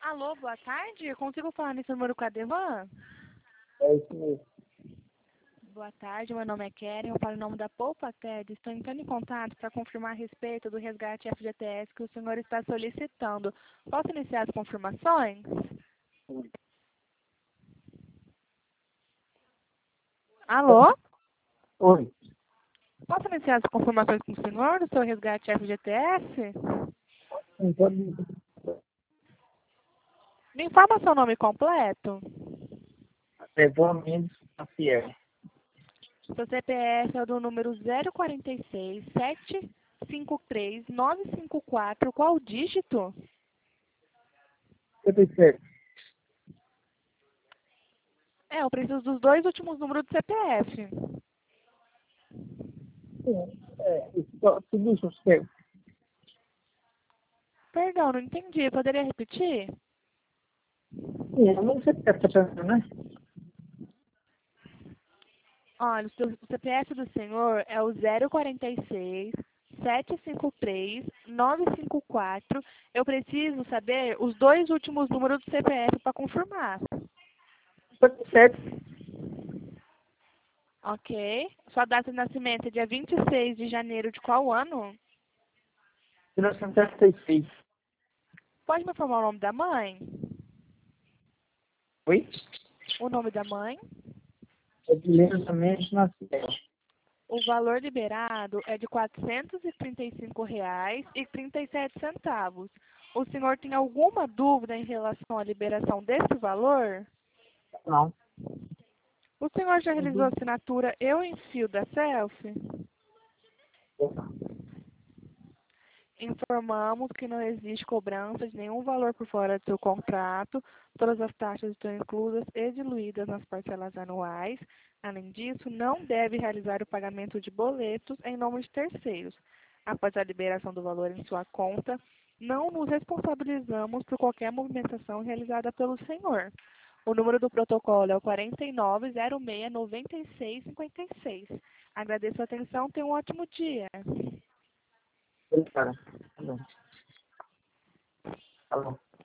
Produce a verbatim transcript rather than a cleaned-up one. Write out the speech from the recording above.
Alô, boa tarde. Eu consigo falar nesse número com a Devan? É isso mesmo. Boa tarde, meu nome é Keren, eu falo em nome da Poupa Ted. Estou entrando em contato para confirmar a respeito do resgate F G T S que o senhor está solicitando. Posso iniciar as confirmações? Oi. Alô? Oi. Posso iniciar as confirmações com o senhor do seu resgate F G T S? Não pode Me informa seu nome completo. levar menos a fiel. Seu C P F é o do número zero quatro seis, sete cinco três, nove cinco quatro. Qual o dígito? setenta e sete. É, eu preciso dos dois últimos números do C P F. Sim, é, isso só- tudo isso certo. Perdão, não entendi. Poderia repetir? Sim, eu não sei o que está pensando, né? Olha, o seu- o C P F do senhor é o zero quatro seis, sete cinco três, nove cinco quatro. Eu preciso saber os dois últimos números do C P F para confirmar. setenta e sete. Ok. Sua data de nascimento é dia vinte e seis de janeiro de qual ano? mil novecentos e setenta e seis. Pode me informar o nome da mãe? Oi? O nome da mãe? Edilene Mendes na fiel. O valor liberado é de quatrocentos e trinta e cinco reais e trinta e sete centavos. O senhor tem alguma dúvida em relação à liberação desse valor? Não. O senhor já realizou a Uhum. assinatura Eu Enfio da Selfie? Informamos que não existe cobrança de nenhum valor por fora do seu contrato. Todas as taxas estão inclusas e diluídas nas parcelas anuais. Além disso, não deve realizar o pagamento de boletos em nome de terceiros. Após a liberação do valor em sua conta, não nos responsabilizamos por qualquer movimentação realizada pelo senhor. O número do protocolo é o quatro nove zero seis nove seis cinco seis. Agradeço a atenção. Tenha um ótimo dia. Obrigado. Tá bom. Tá bom.